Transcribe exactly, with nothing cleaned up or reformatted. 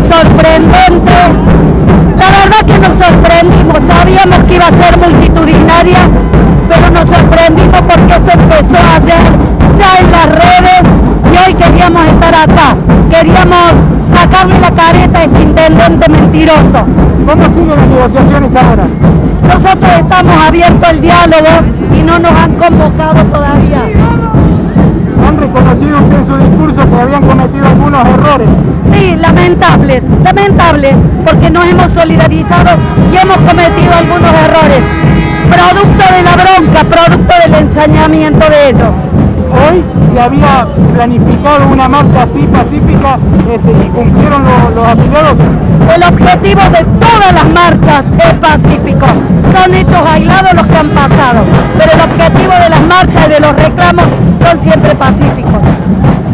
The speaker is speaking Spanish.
sorprendente. La verdad que nos sorprendimos, sabíamos que iba a ser multitudinaria, pero nos sorprendimos porque esto empezó ayer ya en las redes y hoy queríamos estar acá, queríamos sacarle la careta a este intendente mentiroso. ¿Cómo siguen las negociaciones ahora? Nosotros estamos abiertos al diálogo y no nos han convocado todavía. ¿Han reconocido usted en su discurso que habían cometido algunos errores? Sí, lamentables, lamentables, porque nos hemos solidarizado y hemos cometido algunos errores, producto de la bronca, producto del ensañamiento de ellos. Hoy se había planificado una marcha así pacífica este, y cumplieron lo, los afiliados. El objetivo de todas las marchas es pacífico, son hechos aislados los que han pasado, pero el objetivo de las marchas y de los reclamos son siempre pacíficos.